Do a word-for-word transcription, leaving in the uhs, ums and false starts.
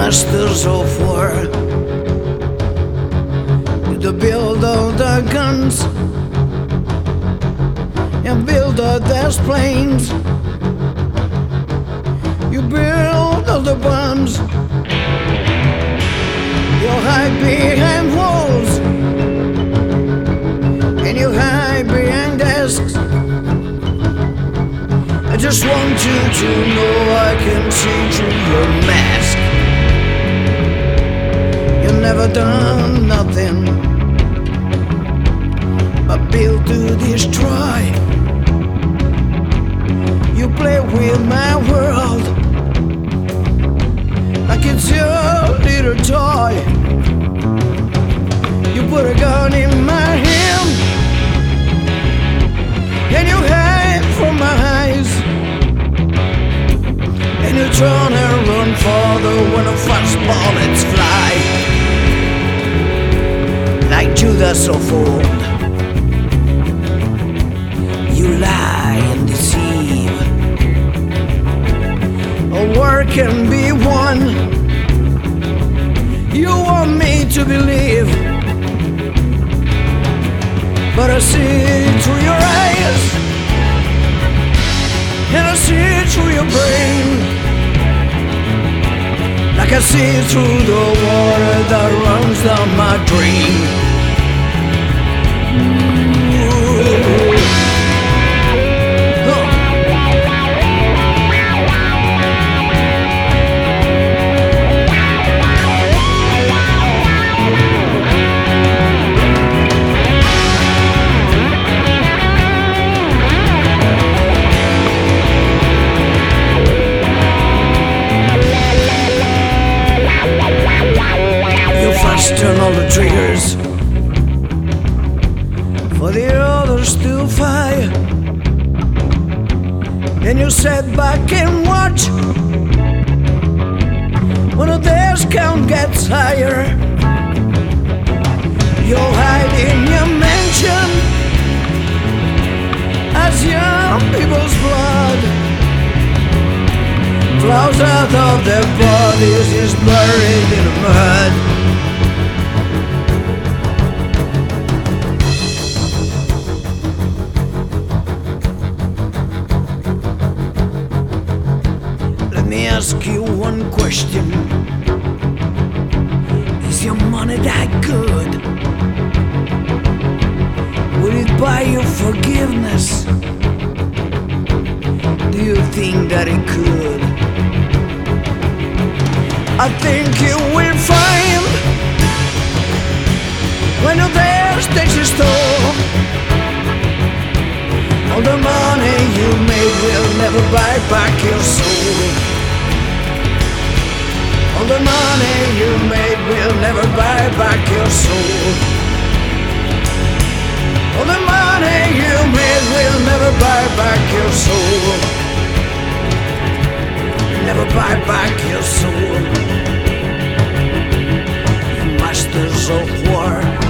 masters of war. You build all the guns and build all those planes. You build all the bombs. You hide behind walls and you hide behind desks. I just want you to know I can see through your mask. You've never done nothing but build to destroy. You play with my world like it's your little toy. You put a gun in my hand and you hide from my eyes, and you turn and run farther when the fast bullets fly. Like Judas of old, you lie and deceive. A war can be won, you want me to believe, but I see through your eyes and I see through your brain, like I see through the water that runs down my drain. Turn all the triggers for the others to fire, and you sit back and watch when the death count gets higher. You'll hide in your mansion as young people's blood flows out of their bodies, is buried in the mud. Let me ask you one question. Is your money that good? Will it buy you forgiveness? Do you think that it could? I think you will find when the death takes its toll, all the money you made will never buy back your soul. All the money you made will never buy back your soul. All the money you made will never buy back your soul. Never buy back your soul. You masters of war.